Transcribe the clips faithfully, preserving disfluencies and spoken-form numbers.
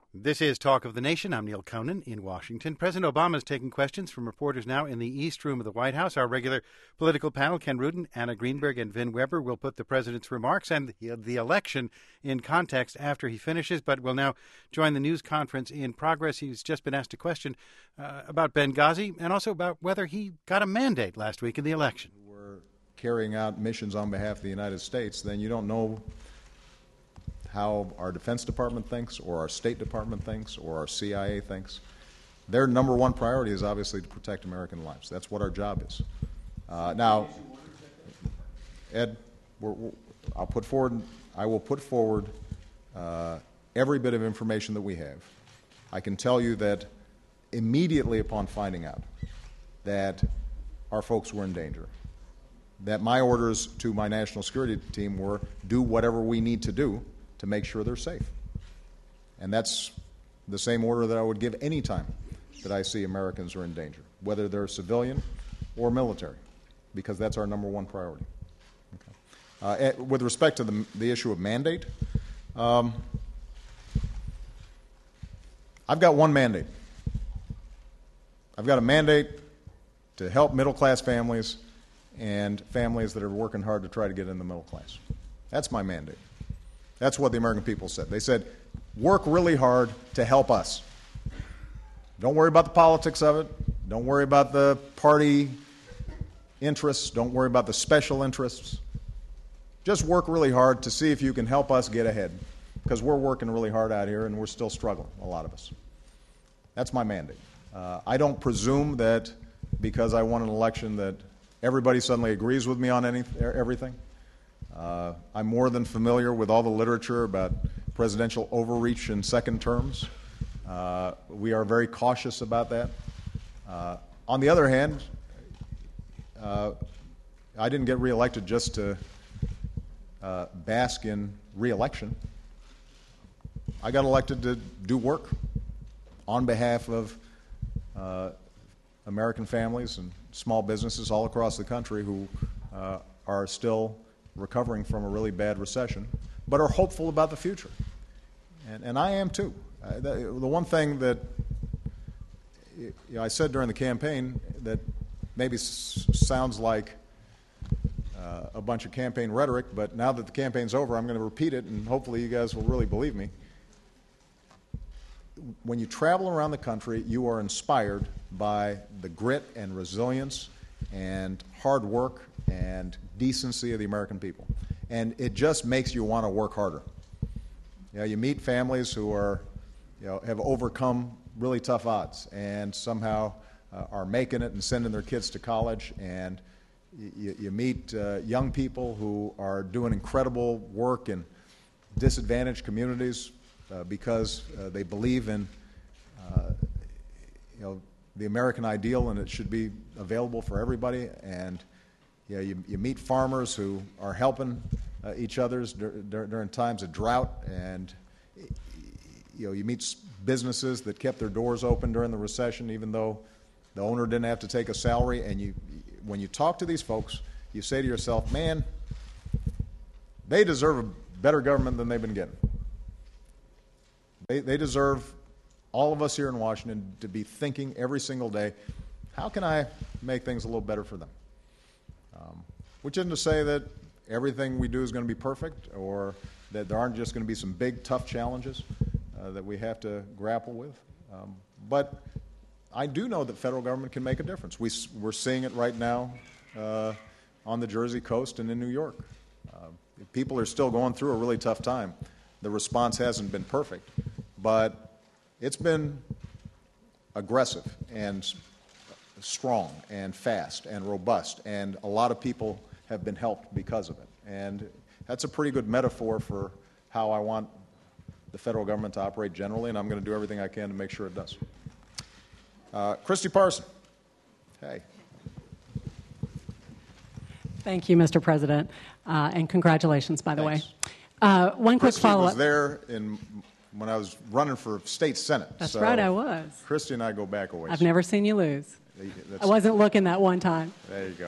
This is Talk of the Nation. I'm Neil Conan in Washington. President Obama is taking questions from reporters now in the East Room of the White House. Our regular political panel, Ken Rudin, Anna Greenberg, and Vin Weber, will put the president's remarks and the, the election in context after he finishes, but will now join the news conference in progress. He's just been asked a question uh, about Benghazi and also about whether he got a mandate last week in the election. We're carrying out missions on behalf of the United States, then you don't know how our Defense Department thinks, or our State Department thinks, or our C I A thinks. Their number one priority is obviously to protect American lives. That's what our job is. Uh, now, Ed, we're, we're, I'll put forward, I will put forward uh, every bit of information that we have. I can tell you that immediately upon finding out that our folks were in danger, that my orders to my national security team were do whatever we need to do to make sure they're safe. And that's the same order that I would give any time that I see Americans are in danger, whether they're civilian or military, because that's our number one priority. Okay. Uh, with respect to the, the issue of mandate, um, I've got one mandate. I've got a mandate to help middle-class families and families that are working hard to try to get in the middle class. That's my mandate. That's what the American people said. They said, work really hard to help us. Don't worry about the politics of it. Don't worry about the party interests. Don't worry about the special interests. Just work really hard to see if you can help us get ahead, because we're working really hard out here and we're still struggling, a lot of us. That's my mandate. Uh, I don't presume that because I won an election that everybody suddenly agrees with me on any, everything. Uh, I'm more than familiar with all the literature about presidential overreach in second terms. Uh, we are very cautious about that. Uh, on the other hand, uh, I didn't get reelected just to uh, bask in reelection. I got elected to do work on behalf of uh, American families and small businesses all across the country who uh, are still recovering from a really bad recession, but are hopeful about the future. And, and I am too. Uh, the, the one thing that you know, I said during the campaign that maybe s sounds like uh, a bunch of campaign rhetoric, but now that the campaign's over, I'm going to repeat it, and hopefully you guys will really believe me. When you travel around the country, you are inspired by the grit and resilience and hard work and decency of the American people. And it just makes you want to work harder. You know, you meet families who are, you know, have overcome really tough odds and somehow uh, are making it and sending their kids to college. And you, you meet uh, young people who are doing incredible work in disadvantaged communities uh, because uh, they believe in, uh, you know, the American ideal, and it should be available for everybody. And you know, you, you meet farmers who are helping uh, each other's dur dur during times of drought, and you know, you meet businesses that kept their doors open during the recession, even though the owner didn't have to take a salary. And you, when you talk to these folks, you say to yourself, "Man, they deserve a better government than they've been getting. They, they deserve all of us here in Washington to be thinking every single day, how can I make things a little better for them?" Um, which isn't to say that everything we do is going to be perfect, or that there aren't just going to be some big, tough challenges uh, that we have to grapple with. Um, but I do know that federal government can make a difference. We, we're seeing it right now uh, on the Jersey coast and in New York. Uh, people are still going through a really tough time. The response hasn't been perfect, but it's been aggressive and strong and fast and robust, and a lot of people have been helped because of it. And that's a pretty good metaphor for how I want the federal government to operate generally, and I'm going to do everything I can to make sure it does. Uh, Christy Parson. Hey. Thank you, Mister President, uh, and congratulations, by the Thanks. way. Uh, one quick Christy follow-up. was there in, when I was running for state senate. That's so right, I was. Christy and I go back a ways. I've never seen you lose. That's, I wasn't looking that one time. There you go.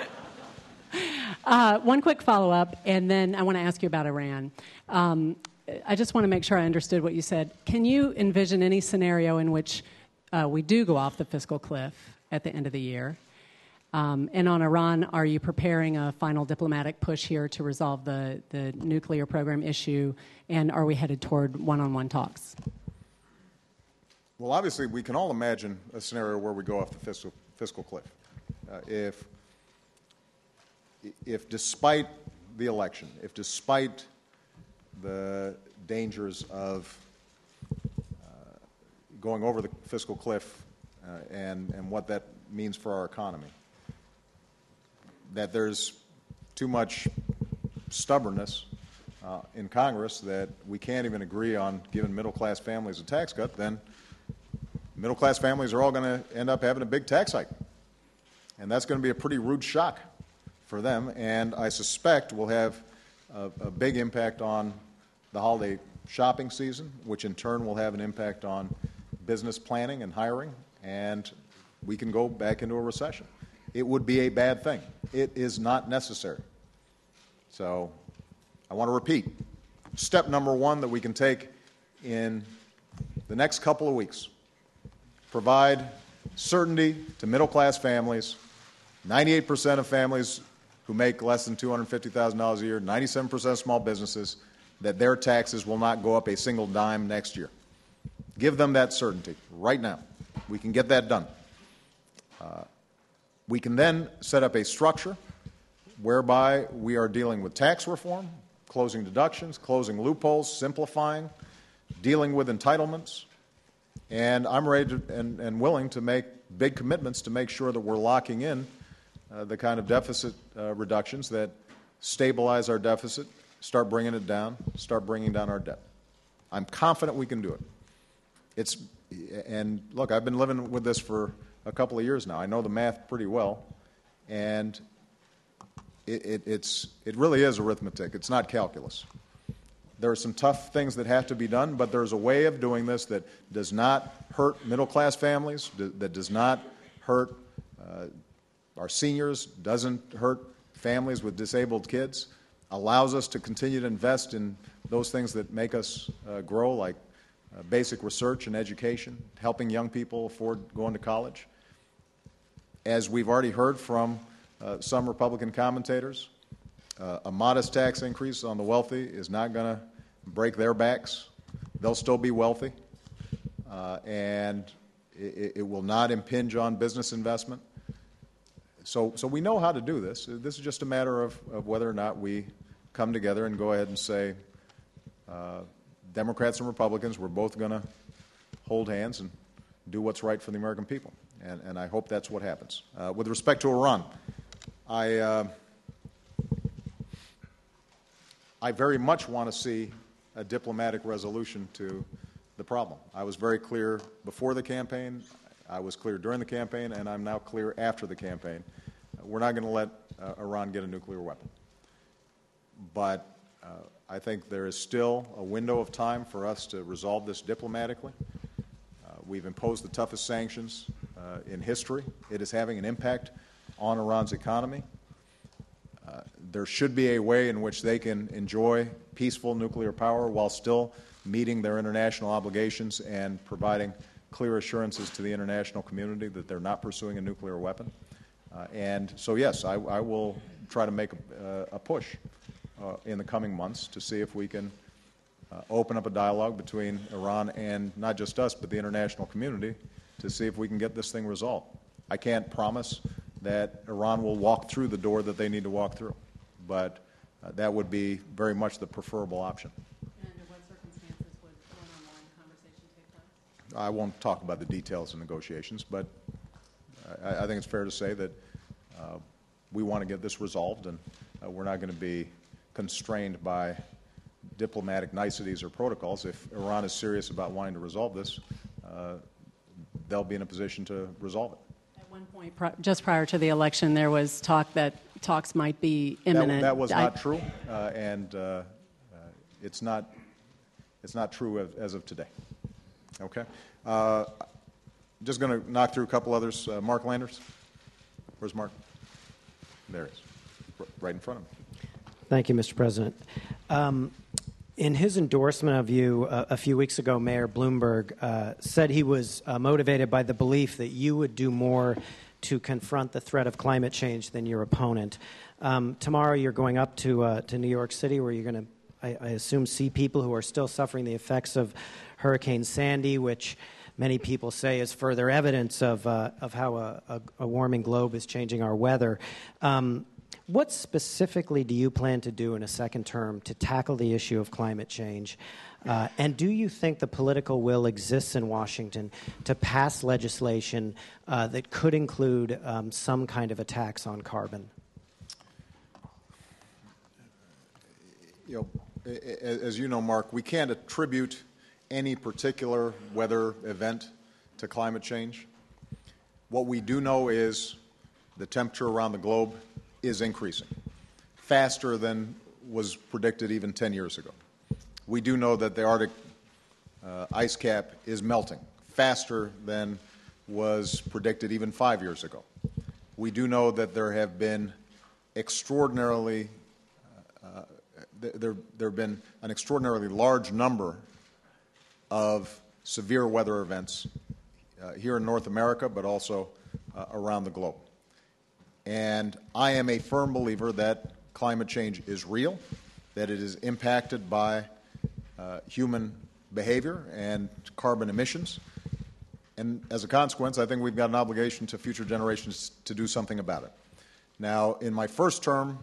uh, one quick follow-up, and then I want to ask you about Iran. Um, I just want to make sure I understood what you said. Can you envision any scenario in which uh, we do go off the fiscal cliff at the end of the year? Um, and on Iran, are you preparing a final diplomatic push here to resolve the, the nuclear program issue, and are we headed toward one-on-one talks? Well, obviously, we can all imagine a scenario where we go off the fiscal, fiscal cliff. Uh, if, if despite the election, if despite the dangers of uh, going over the fiscal cliff uh, and, and what that means for our economy, that there's too much stubbornness uh, in Congress that we can't even agree on giving middle-class families a tax cut, then middle-class families are all going to end up having a big tax hike. And that's going to be a pretty rude shock for them, and I suspect will have a, a big impact on the holiday shopping season, which in turn will have an impact on business planning and hiring, and we can go back into a recession. It would be a bad thing. It is not necessary. So I want to repeat, step number one that we can take in the next couple of weeks, provide certainty to middle-class families, ninety-eight percent of families who make less than two hundred fifty thousand dollars a year, ninety-seven percent of small businesses, that their taxes will not go up a single dime next year. Give them that certainty right now. We can get that done. Uh, we can then set up a structure whereby we are dealing with tax reform, closing deductions, closing loopholes, simplifying, dealing with entitlements, and I'm ready to, and, and willing to make big commitments to make sure that we're locking in uh, the kind of deficit uh, reductions that stabilize our deficit, start bringing it down, start bringing down our debt. I'm confident we can do it. It's, and look, I've been living with this for a couple of years now. I know the math pretty well, and it, it, it's, it really is arithmetic. It's not calculus. There are some tough things that have to be done, but there's a way of doing this that does not hurt middle-class families, that does not hurt uh, our seniors, doesn't hurt families with disabled kids, allows us to continue to invest in those things that make us uh, grow, like uh, basic research and education, helping young people afford going to college. As we've already heard from uh, some Republican commentators, uh, a modest tax increase on the wealthy is not going to break their backs. They'll still be wealthy, uh, and it, it will not impinge on business investment. So, so we know how to do this. This is just a matter of, of whether or not we come together and go ahead and say, uh, Democrats and Republicans, we're both going to hold hands and do what's right for the American people. And, and I hope that's what happens. Uh, with respect to Iran, I, uh, I very much want to see a diplomatic resolution to the problem. I was very clear before the campaign, I was clear during the campaign, and I'm now clear after the campaign. We're not going to let uh, Iran get a nuclear weapon. But uh, I think there is still a window of time for us to resolve this diplomatically. Uh, we've imposed the toughest sanctions uh, in history. It is having an impact on Iran's economy. Uh, there should be a way in which they can enjoy peaceful nuclear power while still meeting their international obligations and providing clear assurances to the international community that they're not pursuing a nuclear weapon. Uh, and so, yes, I, I will try to make a, uh, a push uh, in the coming months to see if we can uh, open up a dialogue between Iran and not just us, but the international community to see if we can get this thing resolved. I can't promise that Iran will walk through the door that they need to walk through, but uh, that would be very much the preferable option. And under what circumstances would one-on-one conversation take place? I won't talk about the details of negotiations, but I, I think it's fair to say that uh, we want to get this resolved, and uh, we're not going to be constrained by diplomatic niceties or protocols. If Iran is serious about wanting to resolve this, uh, they'll be in a position to resolve it. At one point, just prior to the election, there was talk that talks might be imminent. That, that was I, not true, uh, and uh, uh, it's not it's not true as, as of today. Okay. Uh, just going to knock through a couple others. Uh, Mark Landers. Where's Mark? There he is, right in front of him. Thank you, Mister President. Um, in his endorsement of you uh, a few weeks ago, Mayor Bloomberg uh, said he was uh, motivated by the belief that you would do more to confront the threat of climate change than your opponent. Um, tomorrow you're going up to uh, to New York City, where you're going to, I, I assume, see people who are still suffering the effects of Hurricane Sandy, which many people say is further evidence of uh, of how a, a, a warming globe is changing our weather. Um, what specifically do you plan to do in a second term to tackle the issue of climate change? Uh, and do you think the political will exists in Washington to pass legislation uh, that could include um, some kind of a tax on carbon? You know, as you know, Mark, we can't attribute any particular weather event to climate change. What we do know is the temperature around the globe is increasing faster than was predicted even ten years ago. We do know that the Arctic uh, ice cap is melting faster than was predicted even five years ago. We do know that there have been extraordinarily uh, there, there have been an extraordinarily large number of severe weather events uh, here in North America, but also uh, around the globe. And I am a firm believer that climate change is real, that it is impacted by uh, human behavior and carbon emissions. And as a consequence, I think we've got an obligation to future generations to do something about it. Now, in my first term,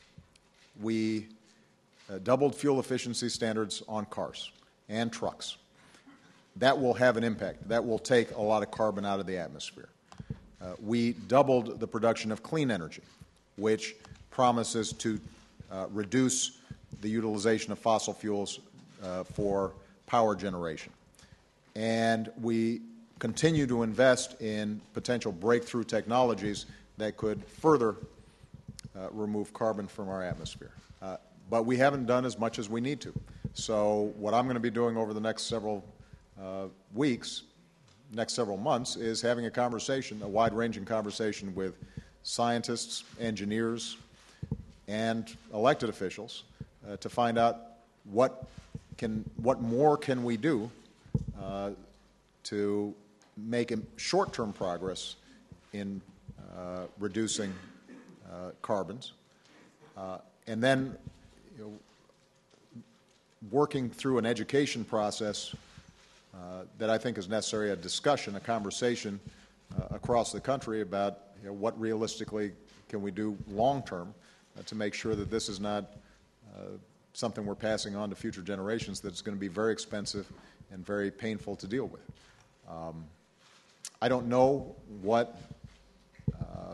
we uh, doubled fuel efficiency standards on cars and trucks. That will have an impact. That will take a lot of carbon out of the atmosphere. Uh, we doubled the production of clean energy, which promises to uh, reduce the utilization of fossil fuels uh, for power generation. And we continue to invest in potential breakthrough technologies that could further uh, remove carbon from our atmosphere. Uh, but we haven't done as much as we need to. So what I'm going to be doing over the next several uh, weeks next several months is having a conversation, a wide-ranging conversation with scientists, engineers, and elected officials uh, to find out what can, what more can we do uh, to make short-term progress in uh, reducing uh, carbons, uh, and then you know, working through an education process Uh, that I think is necessary, a discussion, a conversation uh, across the country about you know, what realistically can we do long-term uh, to make sure that this is not uh, something we're passing on to future generations that's going to be very expensive and very painful to deal with. Um, I don't know what uh,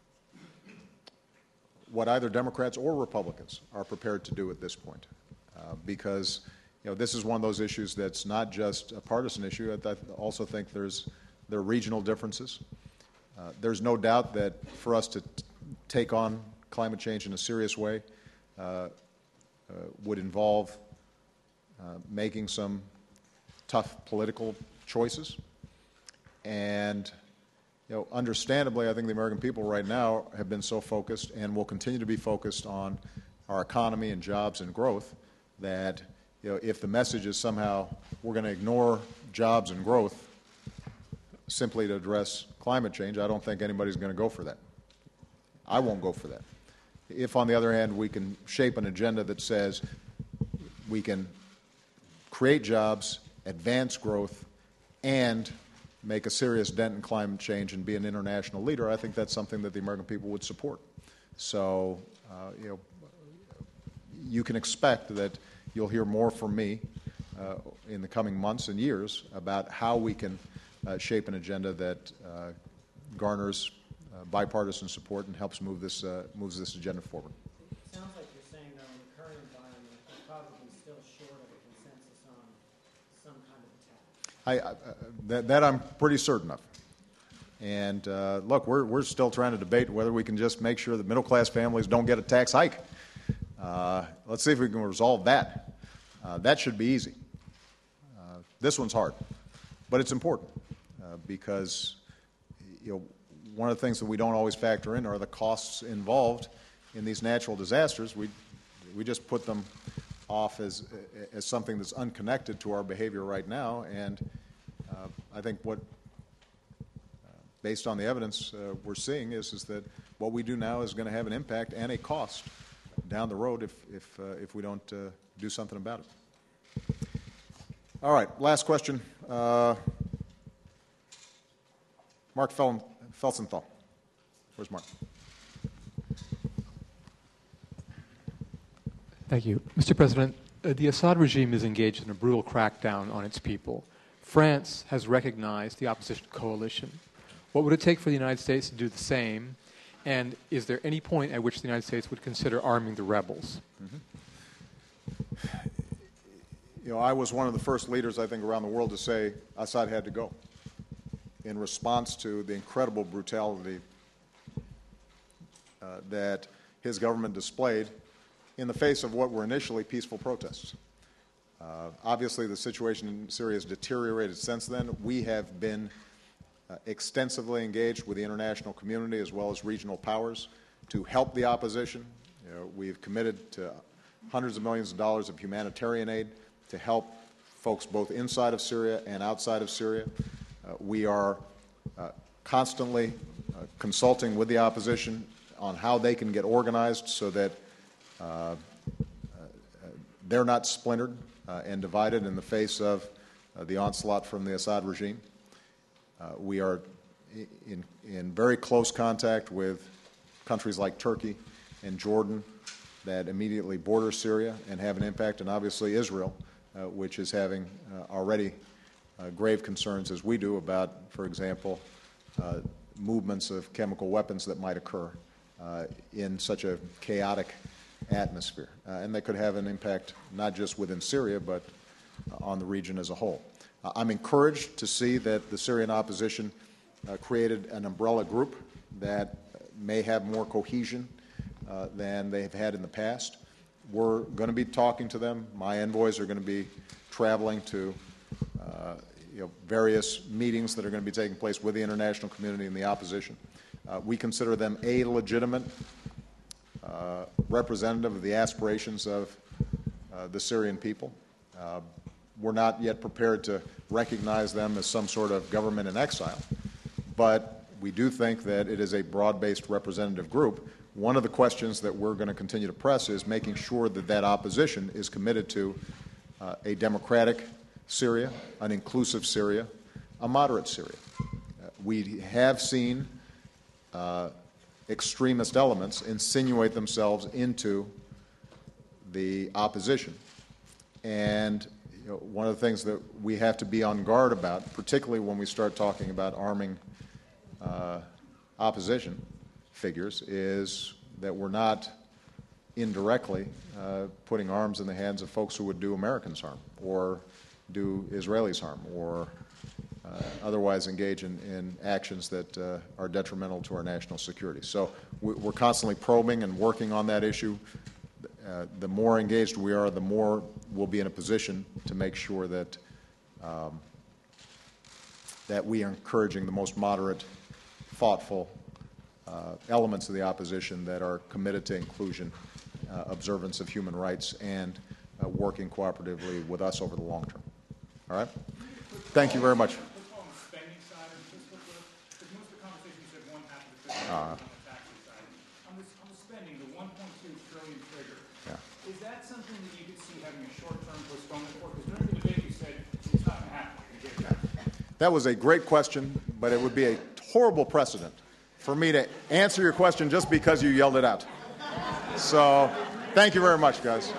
what either Democrats or Republicans are prepared to do at this point uh, because You know, this is one of those issues that's not just a partisan issue. I also think there's there are regional differences. Uh, there's no doubt that for us to t- take on climate change in a serious way uh, uh, would involve uh, making some tough political choices. And you know, understandably, I think the American people right now have been so focused and will continue to be focused on our economy and jobs and growth that You know, if the message is somehow we're going to ignore jobs and growth simply to address climate change, I don't think anybody's going to go for that. I won't go for that. If, on the other hand, we can shape an agenda that says we can create jobs, advance growth, and make a serious dent in climate change and be an international leader, I think that's something that the American people would support. So, uh, you know, you can expect that you'll hear more from me uh, in the coming months and years about how we can uh, shape an agenda that uh, garners uh, bipartisan support and helps move this uh, moves this agenda forward. It sounds like you're saying, though, in the current environment, we're probably still short of a consensus on some kind of attack. I, I, that, that I'm pretty certain of. And uh, look, we're we're still trying to debate whether we can just make sure that middle-class families don't get a tax hike. Uh, let's see if we can resolve that. Uh, that should be easy. Uh, this one's hard, but it's important uh, because you know one of the things that we don't always factor in are the costs involved in these natural disasters. We we just put them off as as something that's unconnected to our behavior right now. And uh, I think what, uh, based on the evidence uh, we're seeing, is is that what we do now is going to have an impact and a cost down the road if if uh, if we don't uh, do something about it. All right, last question. Uh, Mark Fel- Felsenthal. Where's Mark? Thank you. Mister President, uh, the Assad regime is engaged in a brutal crackdown on its people. France has recognized the opposition coalition. What would it take for the United States to do the same? And is there any point at which the United States would consider arming the rebels? Mm-hmm. You know, I was one of the first leaders, I think, around the world to say Assad had to go in response to the incredible brutality uh, that his government displayed in the face of what were initially peaceful protests. Uh, obviously, the situation in Syria has deteriorated since then. We have been uh, extensively engaged with the international community as well as regional powers to help the opposition. You know, we've committed to hundreds of millions of dollars of humanitarian aid to help folks both inside of Syria and outside of Syria. Uh, we are uh, constantly uh, consulting with the opposition on how they can get organized so that Uh, uh, they're not splintered uh, and divided in the face of uh, the onslaught from the Assad regime. Uh, we are in, in very close contact with countries like Turkey and Jordan that immediately border Syria and have an impact, and obviously Israel, uh, which is having uh, already uh, grave concerns, as we do, about, for example, uh, movements of chemical weapons that might occur uh, in such a chaotic atmosphere. Uh, and they could have an impact not just within Syria, but uh, on the region as a whole. Uh, I'm encouraged to see that the Syrian opposition uh, created an umbrella group that may have more cohesion uh, than they have had in the past. We're going to be talking to them. My envoys are going to be traveling to uh, you know, various meetings that are going to be taking place with the international community and the opposition. Uh, we consider them a legitimate Uh, representative of the aspirations of uh, the Syrian people. Uh, we're not yet prepared to recognize them as some sort of government in exile, but we do think that it is a broad-based representative group. One of the questions that we're going to continue to press is making sure that that opposition is committed to uh, a democratic Syria, an inclusive Syria, a moderate Syria. Uh, we have seen uh, extremist elements insinuate themselves into the opposition. And you know, one of the things that we have to be on guard about, particularly when we start talking about arming uh, opposition figures, is that we're not indirectly uh, putting arms in the hands of folks who would do Americans harm or do Israelis harm or Uh, otherwise engage in, in actions that uh, are detrimental to our national security. So we, we're constantly probing and working on that issue. Uh, the more engaged we are, the more we'll be in a position to make sure that um, that we are encouraging the most moderate, thoughtful uh, elements of the opposition that are committed to inclusion, uh, observance of human rights, and uh, working cooperatively with us over the long term. All right? Thank you very much. Uh, on, the, on the spending, the one point two trillion trigger, yeah. Is that something that you could see having a short-term postponement for? Because during the debate you said it's not going to happen. That was a great question, but it would be a horrible precedent for me to answer your question just because you yelled it out. So, thank you very much, guys.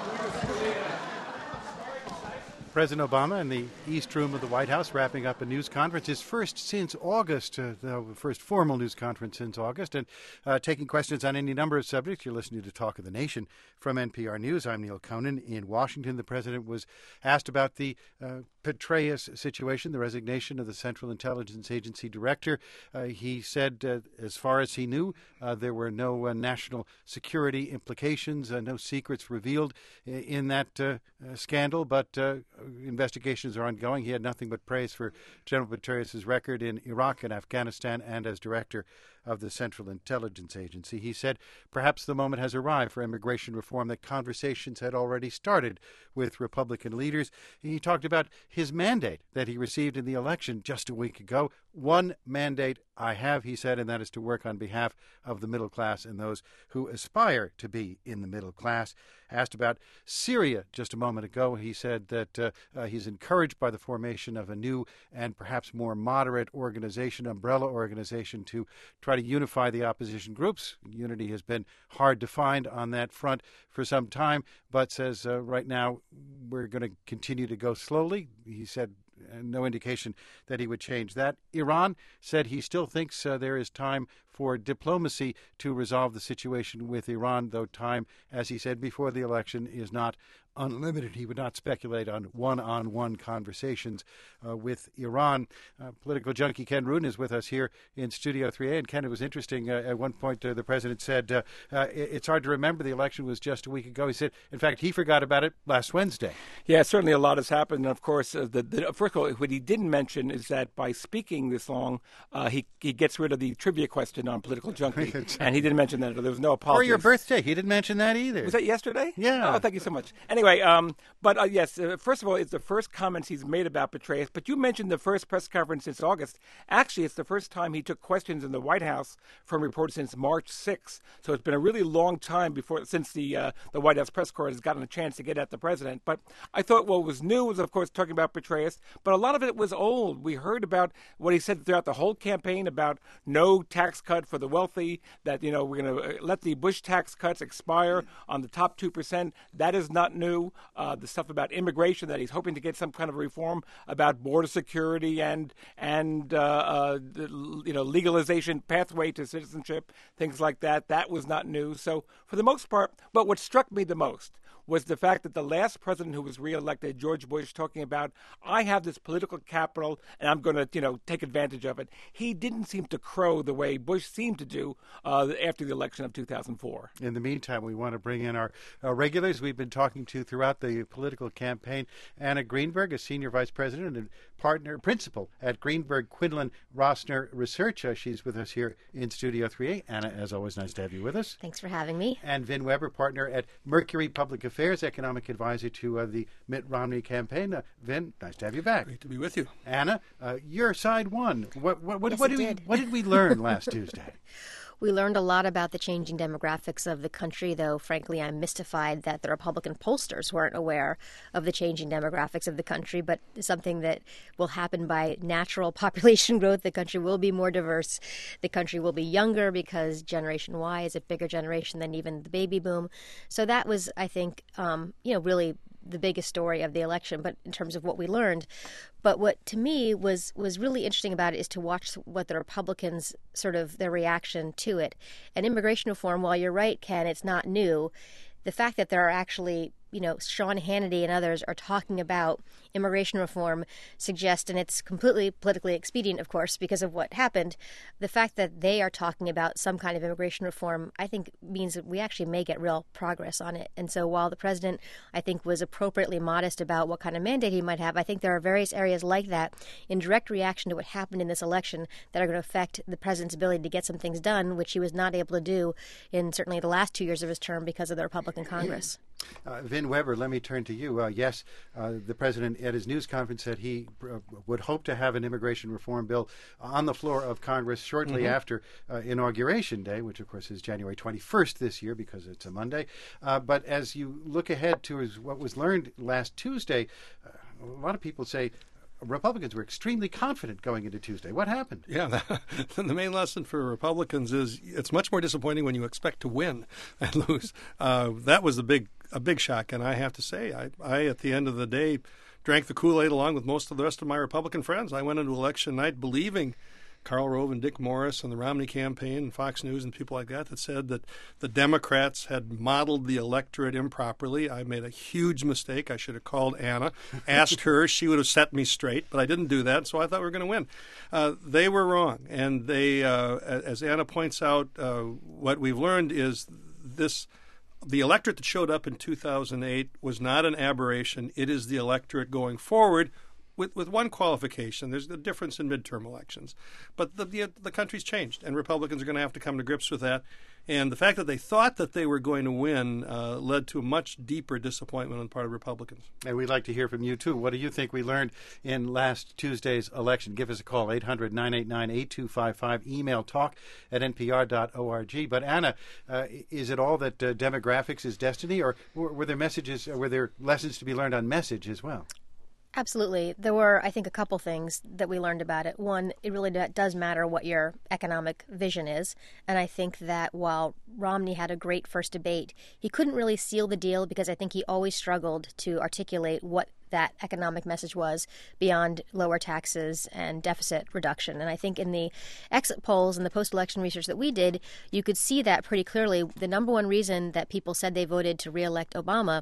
President Obama in the East Room of the White House wrapping up a news conference, his first since August, uh, the first formal news conference since August, and uh, taking questions on any number of subjects. You're listening to Talk of the Nation from N P R News. I'm Neil Conan in Washington. The president was asked about the uh, Petraeus situation, the resignation of the Central Intelligence Agency director. Uh, he said, uh, as far as he knew, uh, there were no uh, national security implications, uh, no secrets revealed in that uh, uh, scandal, but uh, investigations are ongoing. He had nothing but praise for General Petraeus' record in Iraq and Afghanistan and as director of the Central Intelligence Agency. He said perhaps the moment has arrived for immigration reform, that conversations had already started with Republican leaders. He talked about his mandate that he received in the election just a week ago. One mandate I have, he said, and that is to work on behalf of the middle class and those who aspire to be in the middle class. Asked about Syria just a moment ago, he said that uh, uh, he's encouraged by the formation of a new and perhaps more moderate organization, umbrella organization, to try to unify the opposition groups. Unity has been hard to find on that front for some time, but says uh, right now we're going to continue to go slowly. He said no indication that he would change that. Iran said he still thinks uh, there is time for diplomacy to resolve the situation with Iran, though time, as he said before the election, is not unlimited. He would not speculate on one-on-one conversations uh, with Iran. Uh, political junkie Ken Rudin is with us here in Studio three A. And Ken, it was interesting. Uh, at one point, uh, the president said, uh, uh, it's hard to remember the election was just a week ago. He said, in fact, he forgot about it last Wednesday. Yeah, certainly a lot has happened. And of course, uh, the, the, first of all, what he didn't mention is that by speaking this long, uh, he, he gets rid of the trivia question on political junkie. And he didn't mention that. There was no apology. Or your birthday. He didn't mention that either. Was that yesterday? Yeah. Oh, thank you so much. Anyway, Um, but uh, yes, uh, first of all, it's the first comments he's made about Petraeus. But you mentioned the first press conference since August. Actually, it's the first time he took questions in the White House from reporters since March sixth. So it's been a really long time before since the uh, the White House press corps has gotten a chance to get at the president. But I thought what was new was, of course, talking about Petraeus. But a lot of it was old. We heard about what he said throughout the whole campaign about no tax cut for the wealthy, that, you know, we're going to let the Bush tax cuts expire on the top two percent. That is not new. Uh, the stuff about immigration, that he's hoping to get some kind of reform about border security and and uh, uh, you know, legalization pathway to citizenship, things like that. That was not new. So for the most part, but what struck me the most was the fact that the last president who was reelected, George Bush, talking about, I have this political capital and I'm going to, you know, take advantage of it. He didn't seem to crow the way Bush seemed to do uh, after the election of two thousand four. In the meantime, we want to bring in our, our regulars we've been talking to throughout the political campaign. Anna Greenberg, a senior vice president and partner principal at Greenberg Quinlan Rossner Research. Uh, she's with us here in Studio three A. Anna, as always, nice to have you with us. Thanks for having me. And Vin Weber, partner at Mercury Public Affairs, economic advisor to uh, the Mitt Romney campaign. Uh, Vin, nice to have you back. Great to be with you. Anna, uh, your side won. What, what, what, yes, what, it did did. We, what did we learn last Tuesday? We learned a lot about the changing demographics of the country, though, frankly, I'm mystified that the Republican pollsters weren't aware of the changing demographics of the country, but something that will happen by natural population growth. The country will be more diverse. The country will be younger because Generation Y is a bigger generation than even the baby boom. So that was, I think, um, you know, really the biggest story of the election, but in terms of what we learned. But what to me was was really interesting about it is to watch what the Republicans, sort of their reaction to it. And immigration reform, while you're right, Ken, it's not new. The fact that there are actually, you know, Sean Hannity and others are talking about immigration reform suggests, and it's completely politically expedient, of course, because of what happened. The fact that they are talking about some kind of immigration reform, I think, means that we actually may get real progress on it. And so while the president, I think, was appropriately modest about what kind of mandate he might have, I think there are various areas like that in direct reaction to what happened in this election that are going to affect the president's ability to get some things done, which he was not able to do in certainly the last two years of his term because of the Republican Congress. Uh, Vin Weber, let me turn to you. Uh, yes, uh, the president at his news conference said he uh, would hope to have an immigration reform bill on the floor of Congress shortly mm-hmm. after uh, Inauguration Day, which, of course, is January twenty-first this year because it's a Monday. Uh, but as you look ahead to what was learned last Tuesday, uh, a lot of people say Republicans were extremely confident going into Tuesday. What happened? Yeah, the, the main lesson for Republicans is it's much more disappointing when you expect to win and lose. Uh, that was a big a big shock, and I have to say, I, I at the end of the day drank the Kool-Aid along with most of the rest of my Republican friends. I went into election night believing Karl Rove and Dick Morris and the Romney campaign and Fox News and people like that that said that the Democrats had modeled the electorate improperly. I made a huge mistake. I should have called Anna, asked her. She would have set me straight, but I didn't do that, so I thought we were going to win. Uh, they were wrong, and they, uh, as Anna points out, uh, what we've learned is this the electorate that showed up in two thousand eight was not an aberration. It is the electorate going forward with, with one qualification. There's a difference in midterm elections. But the, the, the country's changed, and Republicans are going to have to come to grips with that. And the fact that they thought that they were going to win uh, led to a much deeper disappointment on the part of Republicans. And we'd like to hear from you, too. What do you think we learned in last Tuesday's election? Give us a call, eight hundred, nine eight nine, eight two five five. Email talk at n p r dot org. But, Anna, uh, is it all that uh, demographics is destiny, or were, were there messages, were there lessons to be learned on message as well? Absolutely. There were, I think, a couple things that we learned about it. One, it really does matter what your economic vision is. And I think that while Romney had a great first debate, he couldn't really seal the deal because I think he always struggled to articulate what that economic message was beyond lower taxes and deficit reduction. And I think in the exit polls and the post-election research that we did, you could see that pretty clearly. The number one reason that people said they voted to reelect Obama,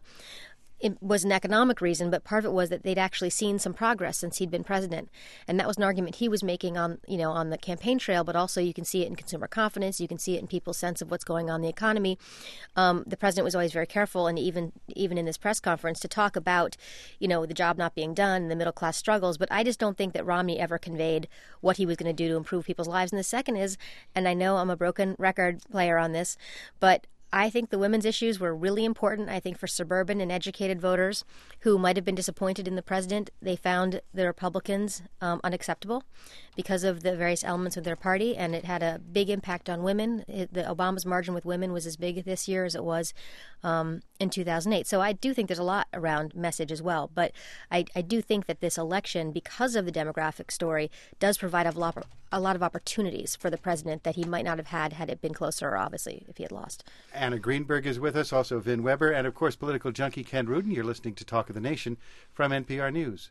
it was an economic reason, but part of it was that they'd actually seen some progress since he'd been president. And that was an argument he was making on, you know, on the campaign trail, but also you can see it in consumer confidence. You can see it in people's sense of what's going on in the economy. Um, the president was always very careful, and even even in this press conference, to talk about, you know, the job not being done and the middle class struggles. But I just don't think that Romney ever conveyed what he was going to do to improve people's lives. And the second is, and I know I'm a broken record player on this, but I think the women's issues were really important. I think for suburban and educated voters who might have been disappointed in the president, they found the Republicans um, unacceptable because of the various elements of their party, and it had a big impact on women. It, the Obama's margin with women was as big this year as it was um, in two thousand eight. So I do think there's a lot around message as well. But I, I do think that this election, because of the demographic story, does provide a lot, a lot of opportunities for the president that he might not have had had it been closer, or obviously, if he had lost. Anna Greenberg is with us, also Vin Weber, and, of course, political junkie Ken Rudin. You're listening to Talk of the Nation from N P R News.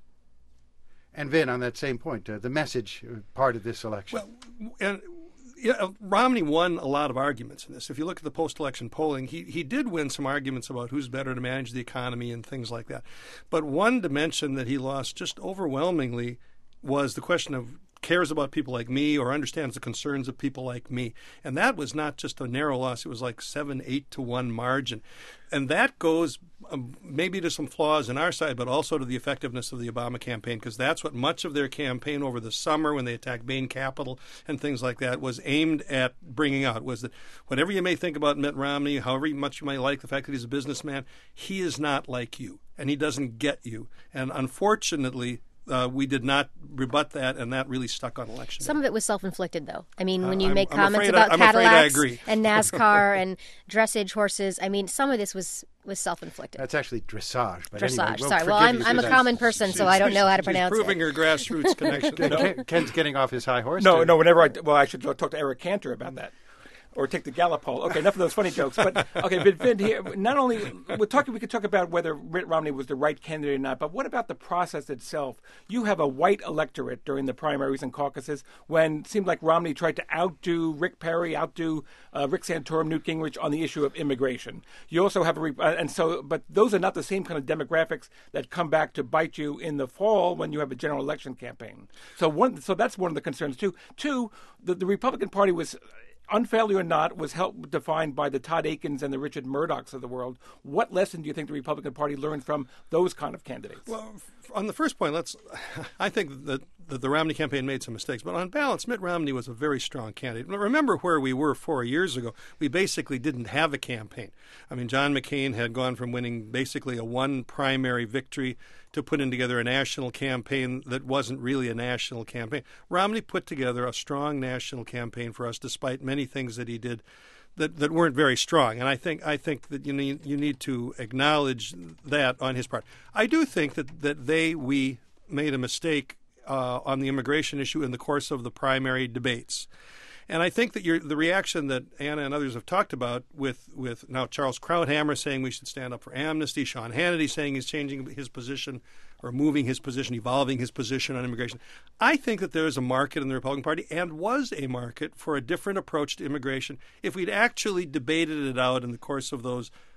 And, Vin, on that same point, uh, the message part of this election. Well, and yeah, Romney won a lot of arguments in this. If you look at the post-election polling, he, he did win some arguments about who's better to manage the economy and things like that. But one dimension that he lost just overwhelmingly was the question of cares about people like me or understands the concerns of people like me. And that was not just a narrow loss. It was like seven, eight to one margin. And that goes um, maybe to some flaws in our side, but also to the effectiveness of the Obama campaign, because that's what much of their campaign over the summer when they attacked Bain Capital and things like that was aimed at bringing out, was that whatever you may think about Mitt Romney, however much you might like the fact that he's a businessman, he is not like you, and he doesn't get you. And unfortunately, Uh, we did not rebut that, and that really stuck on election day. Some of it was self-inflicted, though. I mean, when you uh, make I'm comments about I, Cadillacs and NASCAR and dressage horses, I mean, some of this was, was self-inflicted. That's actually dressage. But dressage, anyway, we'll sorry. Well, I'm, I'm a that. common person, so I don't know how to pronounce She's proving it. her grassroots connection. Ken, Ken's getting off his high horse. No, to... no. Whenever I well, I should talk to Eric Cantor about that, or take the Gallup poll. Okay, enough of those funny jokes. But okay, but Vin, here, not only we're talking, we could talk about whether Mitt Romney was the right candidate or not. But what about the process itself? You have a white electorate during the primaries and caucuses when it seemed like Romney tried to outdo Rick Perry, outdo uh, Rick Santorum, Newt Gingrich on the issue of immigration. You also have a re- uh, and so, but those are not the same kind of demographics that come back to bite you in the fall when you have a general election campaign. So one, so that's one of the concerns too. Two, the, the Republican Party was, unfairly or not, was helped defined by the Todd Akins and the Richard Murdochs of the world. What lesson do you think the Republican Party learned from those kind of candidates? Well, on the first point, let's. I think that, that the Romney campaign made some mistakes, but on balance, Mitt Romney was a very strong candidate. Remember where we were four years ago. We basically didn't have a campaign. I mean, John McCain had gone from winning basically a one primary victory to putting together a national campaign that wasn't really a national campaign. Romney put together a strong national campaign for us, despite many things that he did that, that weren't very strong. And I think I think that you need you need to acknowledge that on his part. I do think that, that they we made a mistake uh, on the immigration issue in the course of the primary debates. And I think that you're, the reaction that Anna and others have talked about with, with now Charles Krauthammer saying we should stand up for amnesty, Sean Hannity saying he's changing his position or moving his position, evolving his position on immigration. I think that there is a market in the Republican Party, and was a market, for a different approach to immigration if we'd actually debated it out in the course of those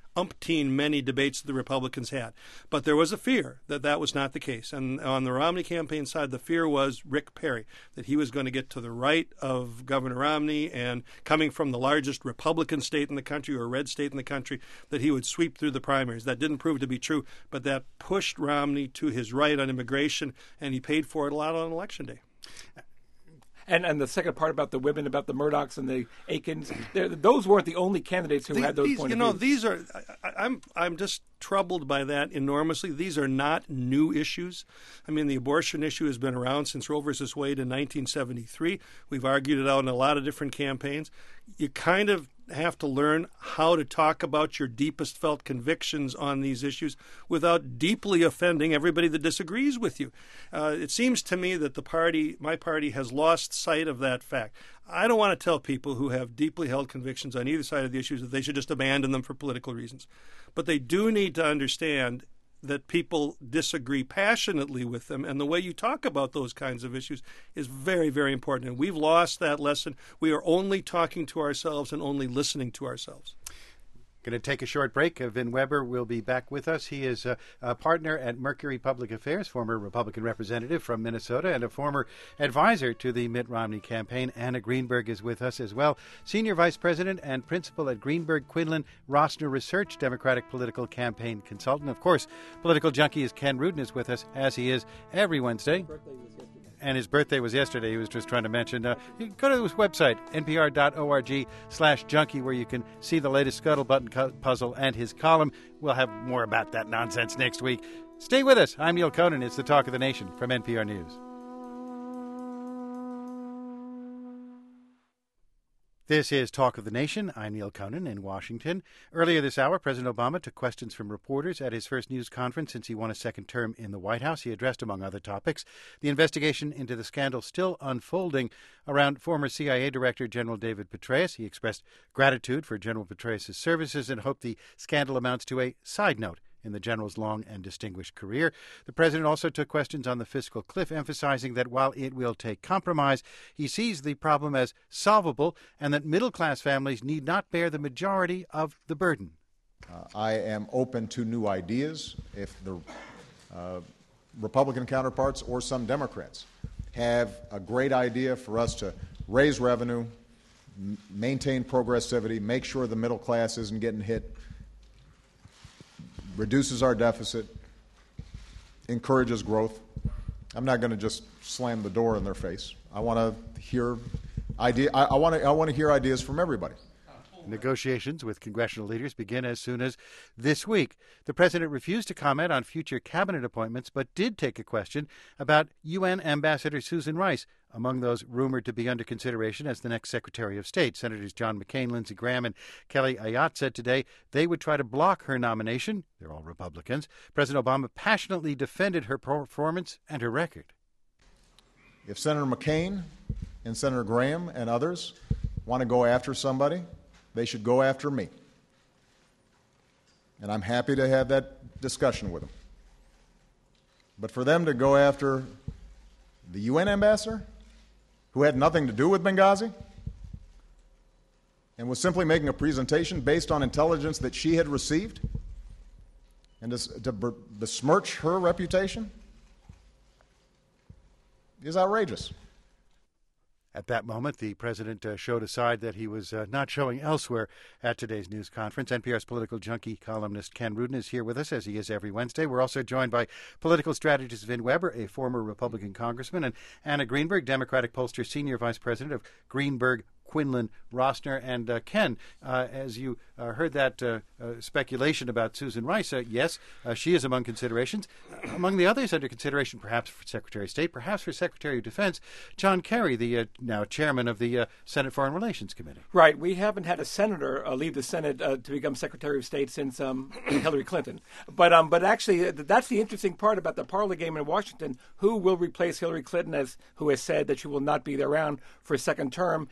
umpteen many debates that the Republicans had. But there was a fear that that was not the case. And on the Romney campaign side, the fear was Rick Perry, that he was going to get to the right of Governor Romney, and coming from the largest Republican state in the country, or red state in the country, that he would sweep through the primaries. That didn't prove to be true, but that pushed Romney to his right on immigration, and he paid for it a lot on Election Day. And and the second part about the women, about the Murdochs and the Aikens, those weren't the only candidates who these, had those these, point you of know, views. These are, I, I'm I'm just troubled by that enormously. These are not new issues. I mean, the abortion issue has been around since Roe versus Wade in nineteen seventy-three. We've argued it out in a lot of different campaigns. You kind of have to learn how to talk about your deepest felt convictions on these issues without deeply offending everybody that disagrees with you. Uh, it seems to me that the party, my party, has lost sight of that fact. I don't want to tell people who have deeply held convictions on either side of the issues that they should just abandon them for political reasons. But they do need to understand that people disagree passionately with them, and the way you talk about those kinds of issues is very, very important. And we've lost that lesson. We are only talking to ourselves and only listening to ourselves. Going to take a short break. Uh, Vin Weber will be back with us. He is uh, a partner at Mercury Public Affairs, former Republican representative from Minnesota, and a former advisor to the Mitt Romney campaign. Anna Greenberg is with us as well, senior vice president and principal at Greenberg Quinlan Rossner Research, Democratic political campaign consultant. Of course, political junkie is Ken Rudin is with us, as he is every Wednesday. And his birthday was yesterday. He was just trying to mention. Uh, you can go to his website, npr.org slash junkie, where you can see the latest Scuttlebutt cu- puzzle and his column. We'll have more about that nonsense next week. Stay with us. I'm Neil Conan. It's the Talk of the Nation from N P R News. This is Talk of the Nation. I'm Neil Conan in Washington. Earlier this hour, President Obama took questions from reporters at his first news conference since he won a second term in the White House. He addressed, among other topics, the investigation into the scandal still unfolding around former C I A Director General David Petraeus. He expressed gratitude for General Petraeus' services and hoped the scandal amounts to a side note in the general's long and distinguished career. The president also took questions on the fiscal cliff, emphasizing that while it will take compromise, he sees the problem as solvable and that middle-class families need not bear the majority of the burden. Uh, I am open to new ideas. If the uh, Republican counterparts or some Democrats have a great idea for us to raise revenue, m- maintain progressivity, make sure the middle class isn't getting hit, reduces our deficit, encourages growth, I'm not going to just slam the door in their face. I want to hear idea. I, I want to. I want to hear ideas from everybody. Negotiations with congressional leaders begin as soon as this week. The president refused to comment on future cabinet appointments, but did take a question about U N Ambassador Susan Rice, among those rumored to be under consideration as the next Secretary of State. Senators John McCain, Lindsey Graham, and Kelly Ayotte said today they would try to block her nomination. They're all Republicans. President Obama passionately defended her performance and her record. If Senator McCain and Senator Graham and others want to go after somebody, they should go after me. And I'm happy to have that discussion with them. But for them to go after the U N ambassador, who had nothing to do with Benghazi, and was simply making a presentation based on intelligence that she had received, and to, to besmirch her reputation, is outrageous. At that moment, the president uh, showed a side that he was uh, not showing elsewhere at today's news conference. N P R's political junkie columnist Ken Rudin is here with us, as he is every Wednesday. We're also joined by political strategist Vin Weber, a former Republican congressman, and Anna Greenberg, Democratic pollster, senior vice president of Greenberg Quinlan Rossner. And uh, Ken, uh, as you uh, heard that uh, uh, speculation about Susan Rice, uh, yes, uh, she is among considerations. Among the others under consideration, perhaps for Secretary of State, perhaps for Secretary of Defense, John Kerry, the uh, now chairman of the uh, Senate Foreign Relations Committee. Right. We haven't had a senator uh, leave the Senate uh, to become Secretary of State since um, Hillary Clinton. But um, but actually, uh, that's the interesting part about the parlor game in Washington. Who will replace Hillary Clinton, as who has said that she will not be around for a second term? And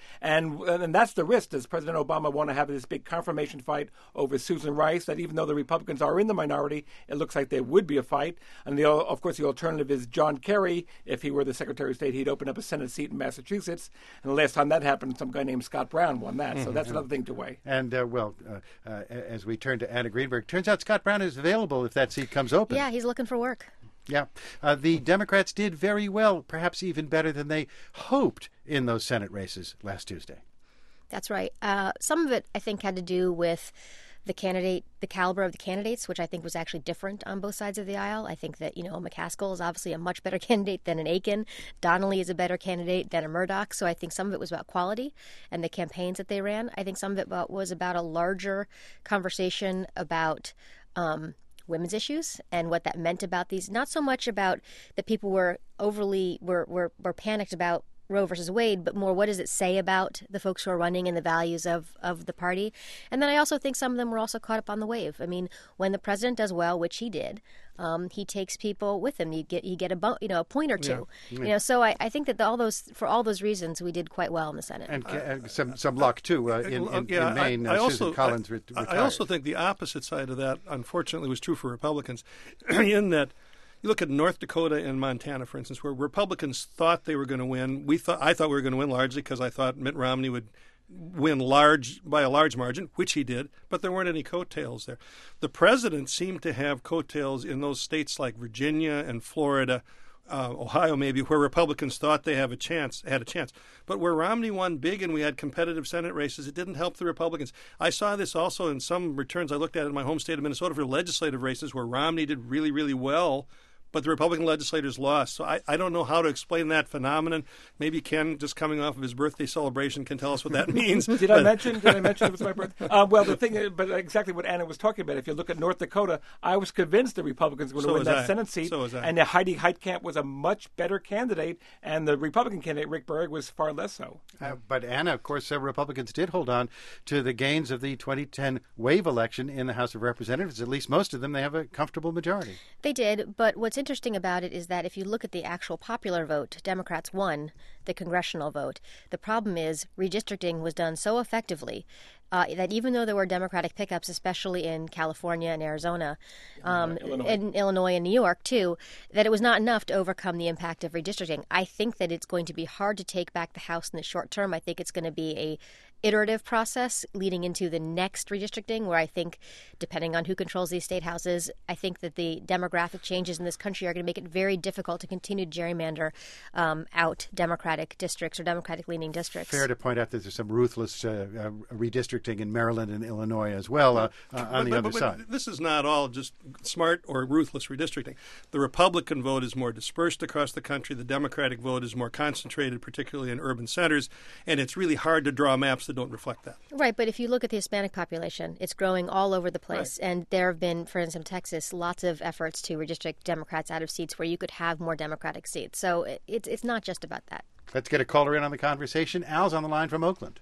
And and that's the risk. Does President Obama want to have this big confirmation fight over Susan Rice, that even though the Republicans are in the minority, it looks like there would be a fight? And the, of course, the alternative is John Kerry. If he were the Secretary of State, he'd open up a Senate seat in Massachusetts. And the last time that happened, some guy named Scott Brown won that. Mm-hmm. So that's another thing to weigh. And, uh, well, uh, uh, as we turn to Anna Greenberg, turns out Scott Brown is available if that seat comes open. Yeah, he's looking for work. Yeah. Uh, the Democrats did very well, perhaps even better than they hoped in those Senate races last Tuesday. That's right. Uh, some of it, I think, had to do with the candidate, the caliber of the candidates, which I think was actually different on both sides of the aisle. I think that, you know, McCaskill is obviously a much better candidate than an Aiken. Donnelly is a better candidate than a Murdoch. So I think some of it was about quality and the campaigns that they ran. I think some of it about, was about a larger conversation about um, women's issues and what that meant about these. Not so much about that people were overly, were, were, were panicked about Roe versus Wade, but more what does it say about the folks who are running and the values of, of the party. And then I also think some of them were also caught up on the wave. I mean, when the president does well, which he did, um, he takes people with him. You get you get a bu- you know a point or two. Yeah. You know, so I, I think that the, all those for all those reasons we did quite well in the Senate. And uh, some some luck too uh, in, in, yeah, in Maine. I, I uh, also, Susan Collins I, re- retired. I also think the opposite side of that, unfortunately, was true for Republicans, in that. You look at North Dakota and Montana, for instance, where Republicans thought they were going to win. We thought I thought we were going to win largely because I thought Mitt Romney would win large by a large margin, which he did, but there weren't any coattails there. The president seemed to have coattails in those states like Virginia and Florida, uh, Ohio maybe, where Republicans thought they have a chance, had a chance. But where Romney won big and we had competitive Senate races, it didn't help the Republicans. I saw this also in some returns I looked at in my home state of Minnesota for legislative races where Romney did really, really well, but the Republican legislators lost. So I, I don't know how to explain that phenomenon. Maybe Ken, just coming off of his birthday celebration, can tell us what that means. did I mention? Did I mention it was my birthday? Uh, well, the thing, is, but exactly what Anna was talking about. If you look at North Dakota, I was convinced the Republicans were going to So win was that I. Senate seat, So was I. and Heidi Heitkamp was a much better candidate, and the Republican candidate Rick Berg was far less so. Uh, but Anna, of course, uh, Republicans did hold on to the gains of the twenty ten wave election in the House of Representatives. At least most of them, they have a comfortable majority. They did, but what's interesting about it is that if you look at the actual popular vote, Democrats won the congressional vote. The problem is redistricting was done so effectively uh, that even though there were Democratic pickups, especially in California and Arizona, um, Illinois. and Illinois and New York too, that it was not enough to overcome the impact of redistricting. I think that it's going to be hard to take back the House in the short term. I think it's going to be a iterative process leading into the next redistricting, where I think, depending on who controls these state houses, I think that the demographic changes in this country are going to make it very difficult to continue to gerrymander um, out Democratic districts or Democratic-leaning districts. Fair to point out that there's some ruthless uh, uh, redistricting in Maryland and Illinois as well uh, uh, on but, the but, other but, side. But this is not all just smart or ruthless redistricting. The Republican vote is more dispersed across the country. The Democratic vote is more concentrated, particularly in urban centers, and it's really hard to draw maps that don't reflect that. Right, but if you look at the Hispanic population, it's growing all over the place. Right. And there have been, for instance, in Texas, lots of efforts to redistrict Democrats out of seats where you could have more Democratic seats. So it, it's it's not just about that. Let's get a caller in on the conversation. Al's on the line from Oakland.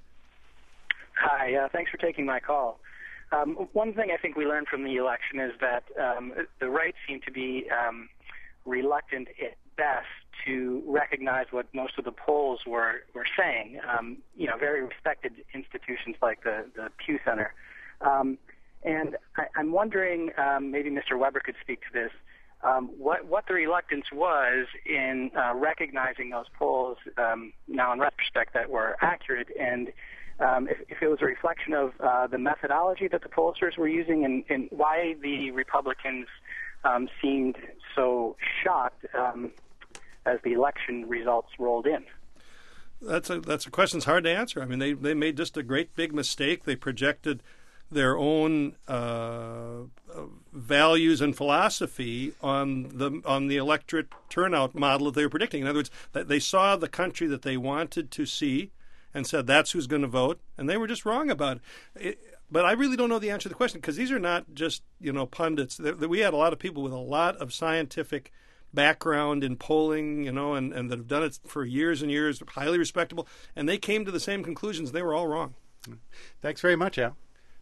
Hi, uh, thanks for taking my call. Um, one thing I think we learned from the election is that um, the right seemed to be um, reluctant at best to recognize what most of the polls were, were saying. Um, you know, very respected institutions like the, the Pew Center. Um, and I, I'm wondering, um, maybe Mister Weber could speak to this, um, what, what the reluctance was in uh, recognizing those polls um, now in retrospect that were accurate, and um, if, if it was a reflection of uh, the methodology that the pollsters were using, and, and why the Republicans um, seemed so shocked um, as the election results rolled in. That's a that's a question that's hard to answer. I mean, they they made just a great big mistake. They projected their own uh, values and philosophy on the on the electorate turnout model that they were predicting. In other words, that they saw the country that they wanted to see and said that's who's going to vote, and they were just wrong about it. it but I really don't know the answer to the question, because these are not just, you know, pundits. We had a lot of people with a lot of scientific background in polling, you know, and, and that have done it for years and years, highly respectable, and they came to the same conclusions. They were all wrong. Thanks very much, Al.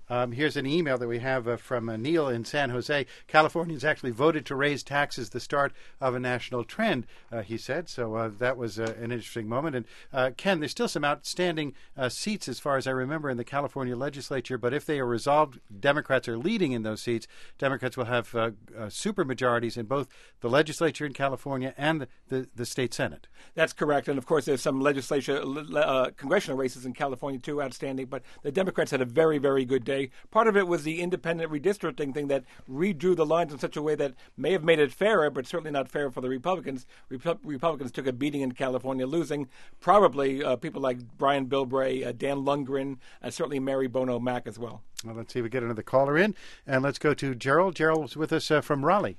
Um, here's an email that we have uh, from uh, Neil in San Jose. Californians actually voted to raise taxes, the start of a national trend, uh, he said. So uh, that was uh, an interesting moment. And uh, Ken, there's still some outstanding uh, seats, as far as I remember, in the California legislature. But if they are resolved, Democrats are leading in those seats. Democrats will have uh, uh, super majorities in both the legislature in California and the, the, the state Senate. That's correct. And, of course, there's some legislature, uh, congressional races in California, too, outstanding. But the Democrats had a very, very good day. Part of it was the independent redistricting thing that redrew the lines in such a way that may have made it fairer, but certainly not fair for the Republicans. Repu- Republicans took a beating in California, losing probably uh, people like Brian Bilbray, uh, Dan Lundgren, and certainly Mary Bono Mack as well. Well, let's see if we get another caller in. And let's go to Gerald. Gerald's with us uh, from Raleigh.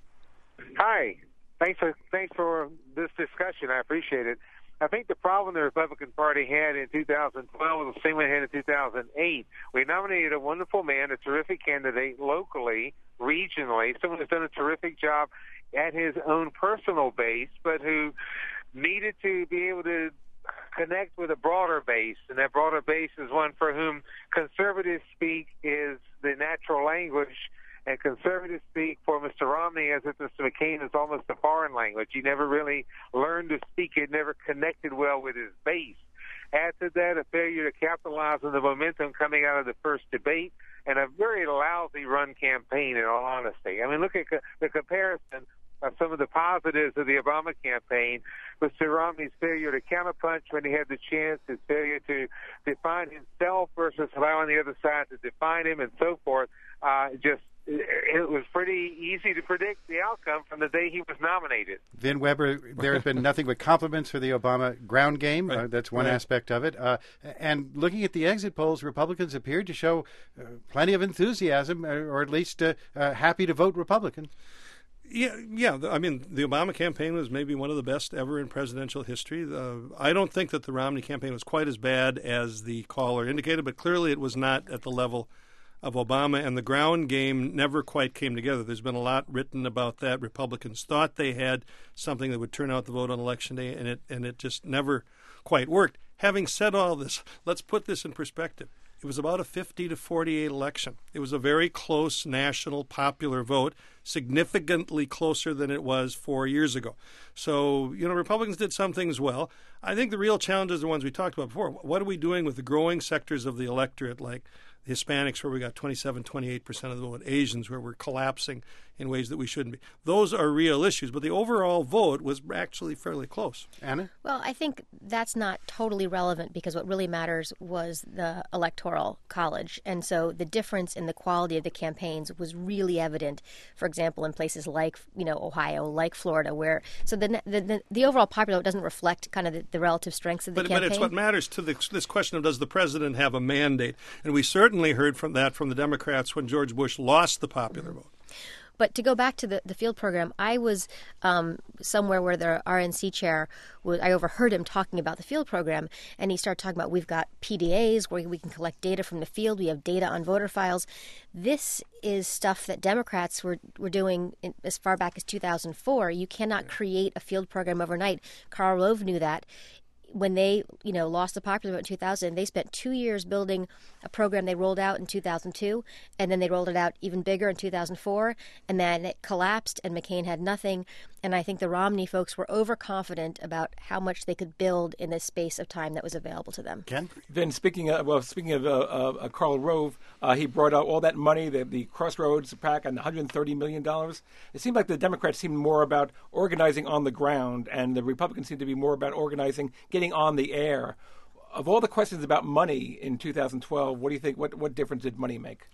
Hi. Thanks for, thanks for this discussion. I appreciate it. I think the problem the Republican Party had in two thousand twelve was the same we had in two thousand eight. We nominated a wonderful man, a terrific candidate locally, regionally, someone who's done a terrific job at his own personal base, but who needed to be able to connect with a broader base, and that broader base is one for whom conservative speak is the natural language, and conservative speak for Mister Romney as if Mister McCain is almost a foreign language. He never really learned to speak it, never connected well with his base. Add to that a failure to capitalize on the momentum coming out of the first debate, and a very lousy run campaign, in all honesty. I mean, look at co- the comparison of some of the positives of the Obama campaign. Mister Romney's failure to counterpunch when he had the chance, his failure to define himself versus allowing the other side to define him, and so forth, uh, just it was pretty easy to predict the outcome from the day he was nominated. Vin Weber, there has been nothing but compliments for the Obama ground game. Right. Uh, that's one right. aspect of it. Uh, and looking at the exit polls, Republicans appeared to show uh, plenty of enthusiasm, or, or at least uh, uh, happy to vote Republican. Yeah, yeah. I mean, the Obama campaign was maybe one of the best ever in presidential history. Uh, I don't think that the Romney campaign was quite as bad as the caller indicated, but clearly it was not at the level of Obama, and the ground game never quite came together. There's been a lot written about that. Republicans thought they had something that would turn out the vote on Election Day, and it and it just never quite worked. Having said all this, let's put this in perspective. It was about a fifty to forty-eight election. It was a very close national popular vote, significantly closer than it was four years ago. So, you know, Republicans did some things well. I think the real challenges are the ones we talked about before. What are we doing with the growing sectors of the electorate, like Hispanics, where we got twenty-seven, twenty-eight percent of the vote, Asians, where we're collapsing in ways that we shouldn't be. Those are real issues, but the overall vote was actually fairly close. Anna? Well, I think that's not totally relevant, because what really matters was the Electoral College. And so the difference in the quality of the campaigns was really evident, for example, in places like, you know, Ohio, like Florida, where so the the, the, the overall popular vote doesn't reflect kind of the, the relative strengths of the but, campaign. But it's what matters to the, this question of, does the president have a mandate? And we certainly heard from that from the Democrats when George Bush lost the popular vote. But to go back to the, the field program, I was um, somewhere where the R N C chair, was, I overheard him talking about the field program, and he started talking about, we've got P D As where we can collect data from the field. We have data on voter files. This is stuff that Democrats were, were doing in, as far back as two thousand four. You cannot create a field program overnight. Karl Rove knew that. When they, you know, lost the popular vote in two thousand, they spent two years building a program they rolled out in two thousand two, and then they rolled it out even bigger in two thousand four, and then it collapsed, and McCain had nothing. And I think the Romney folks were overconfident about how much they could build in this space of time that was available to them. Ken? Then speaking of, well, speaking of uh, uh, Karl Rove, uh, he brought out all that money, the, the Crossroads PAC, and one hundred thirty million dollars. It seemed like the Democrats seemed more about organizing on the ground, and the Republicans seemed to be more about organizing, getting on the air. Of all the questions about money in two thousand twelve, what do you think? What what difference did money make?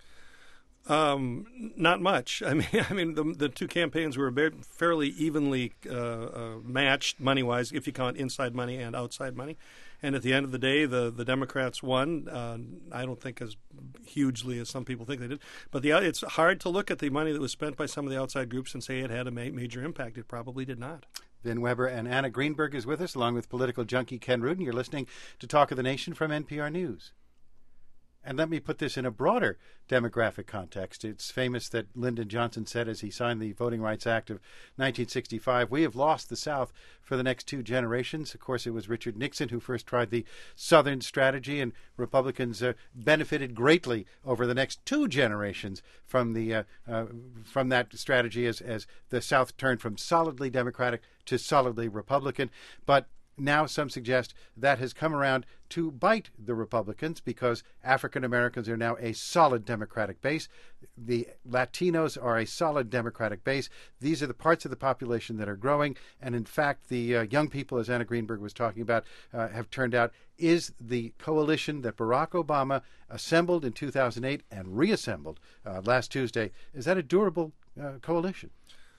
Um, not much. I mean, I mean, the, the two campaigns were fairly evenly uh, uh, matched money-wise, if you count inside money and outside money. And at the end of the day, the, the Democrats won. Uh, I don't think as hugely as some people think they did. But the, it's hard to look at the money that was spent by some of the outside groups and say it had a ma- major impact. It probably did not. Vin Weber and Anna Greenberg is with us, along with political junkie Ken Rudin. You're listening to Talk of the Nation from N P R News. And let me put this in a broader demographic context. It's famous that Lyndon Johnson said as he signed the Voting Rights Act of nineteen sixty-five, we have lost the South for the next two generations. Of course, it was Richard Nixon who first tried the Southern strategy, and Republicans uh, benefited greatly over the next two generations from the uh, uh, from that strategy as, as the South turned from solidly Democratic to solidly Republican. But now some suggest that has come around to bite the Republicans because African Americans are now a solid Democratic base. The Latinos are a solid Democratic base. These are the parts of the population that are growing. And in fact, the uh, young people, as Anna Greenberg was talking about, uh, have turned out is the coalition that Barack Obama assembled in two thousand eight and reassembled uh, last Tuesday. Is that a durable uh, coalition?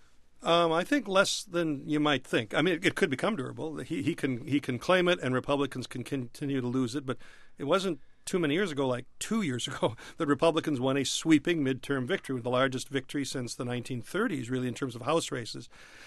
Um, I think less than you might think. I mean, it, it could become durable. He, he can he can claim it, and Republicans can continue to lose it. But it wasn't too many years ago, like two years ago, that Republicans won a sweeping midterm victory, the largest victory since the nineteen thirties, really, in terms of House races.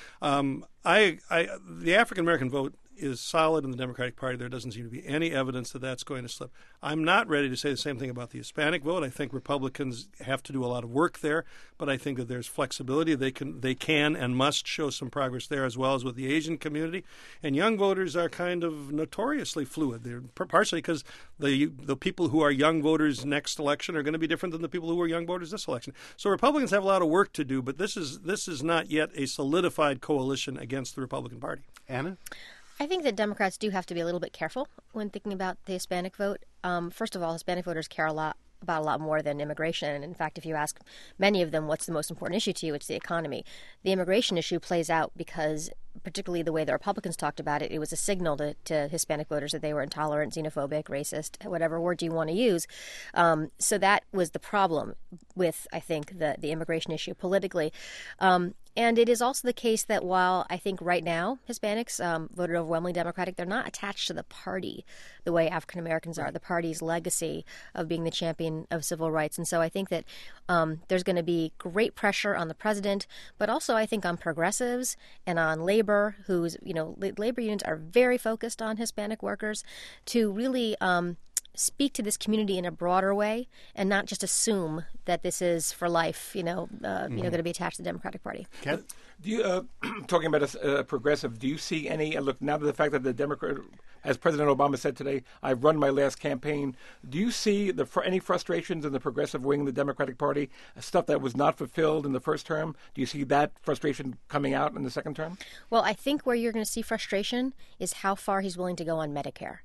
Um, I, I the African American vote is solid in the Democratic Party. There doesn't seem to be any evidence that that's going to slip. I'm not ready to say the same thing about the Hispanic vote. I think Republicans have to do a lot of work there, but I think that there's flexibility. They can, they can and must show some progress there, as well as with the Asian community. And young voters are kind of notoriously fluid. They're partially because the the people who are young voters next election are going to be different than the people who are young voters this election. So Republicans have a lot of work to do, but this is this is not yet a solidified coalition against the Republican Party. Anna? I think that Democrats do have to be a little bit careful when thinking about the Hispanic vote. Um, first of all, Hispanic voters care a lot about a lot more than immigration. In fact, if you ask many of them what's the most important issue to you, it's the economy. The immigration issue plays out because, particularly the way the Republicans talked about it, it was a signal to, to Hispanic voters that they were intolerant, xenophobic, racist, whatever word you want to use. Um, so that was the problem with, I think, the, the immigration issue politically. Um, And it is also the case that while I think right now Hispanics um, voted overwhelmingly Democratic, they're not attached to the party the way African Americans are, the party's legacy of being the champion of civil rights. And so I think that um, there's going to be great pressure on the president, but also I think on progressives and on labor, who's, you know, labor unions are very focused on Hispanic workers, to really um, speak to this community in a broader way and not just assume that this is for life, you know, uh, mm-hmm. you know, going to be attached to the Democratic Party. Ken? Do you, uh, talking about a uh, progressive, do you see any, uh, look, now to the fact that the Democrat, as President Obama said today, I've run my last campaign, do you see the fr- any frustrations in the progressive wing of the Democratic Party, stuff that was not fulfilled in the first term? Do you see that frustration coming out in the second term? Well, I think where you're going to see frustration is how far he's willing to go on Medicare.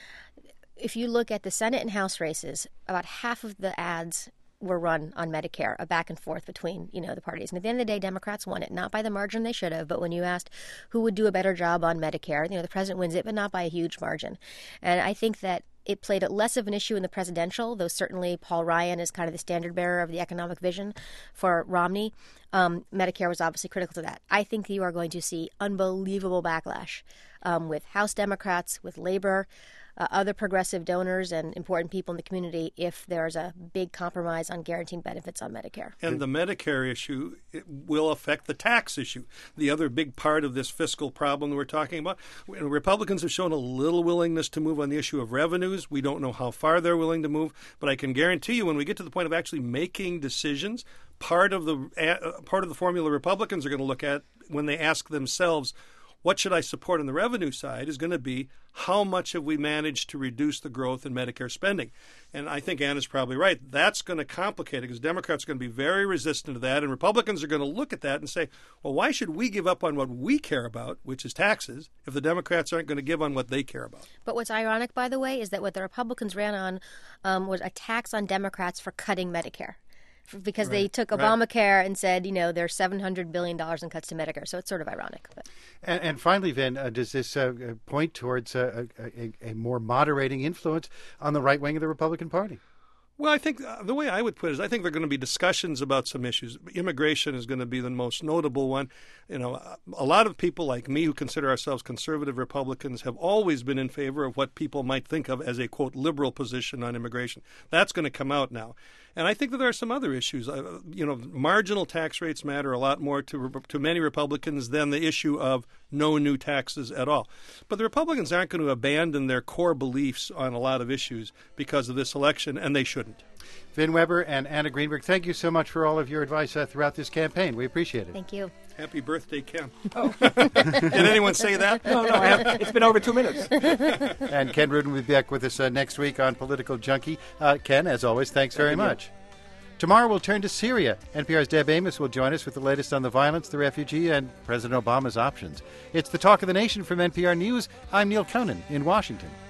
If you look at the Senate and House races, about half of the ads were run on Medicare, a back and forth between, you know, the parties. And at the end of the day, Democrats won it, not by the margin they should have, but when you asked who would do a better job on Medicare, you know, the president wins it, but not by a huge margin. And I think that it played less of an issue in the presidential, though certainly Paul Ryan is kind of the standard bearer of the economic vision for Romney. Um, Medicare was obviously critical to that. I think you are going to see unbelievable backlash um, with House Democrats, with labor, Uh, other progressive donors and important people in the community if there's a big compromise on guaranteeing benefits on Medicare. And the Medicare issue it will affect the tax issue, the other big part of this fiscal problem that we're talking about. Republicans have shown a little willingness to move on the issue of revenues. We don't know how far they're willing to move, but I can guarantee you when we get to the point of actually making decisions, part of the uh, part of the formula Republicans are going to look at when they ask themselves, what should I support on the revenue side, is going to be how much have we managed to reduce the growth in Medicare spending. And I think Anna's probably right. That's going to complicate it because Democrats are going to be very resistant to that. And Republicans are going to look at that and say, well, why should we give up on what we care about, which is taxes, if the Democrats aren't going to give on what they care about? But what's ironic, by the way, is that what the Republicans ran on um, was a tax on Democrats for cutting Medicare. Because right, they took Obamacare right. and said, you know, there's seven hundred billion dollars in cuts to Medicare. So it's sort of ironic. But. And, and finally, Vin, uh, does this uh, point towards uh, a, a, a more moderating influence on the right wing of the Republican Party? Well, I think uh, the way I would put it is I think there are going to be discussions about some issues. Immigration is going to be the most notable one. You know, a lot of people like me who consider ourselves conservative Republicans have always been in favor of what people might think of as a, quote, liberal position on immigration. That's going to come out now. And I think that there are some other issues. Uh, you know, marginal tax rates matter a lot more to to many Republicans than the issue of no new taxes at all. But the Republicans aren't going to abandon their core beliefs on a lot of issues because of this election, and they shouldn't. Vin Weber and Anna Greenberg, thank you so much for all of your advice uh, throughout this campaign. We appreciate it. Thank you. Happy birthday, Ken. Oh. Did anyone say that? No, no, I have, it's been over two minutes. And Ken Rudin will be back with us uh, next week on Political Junkie. Uh, Ken, as always, thanks very much. Tomorrow we'll turn to Syria. N P R's Deb Amos will join us with the latest on the violence, the refugee, and President Obama's options. It's the Talk of the Nation from N P R News. I'm Neil Conan in Washington.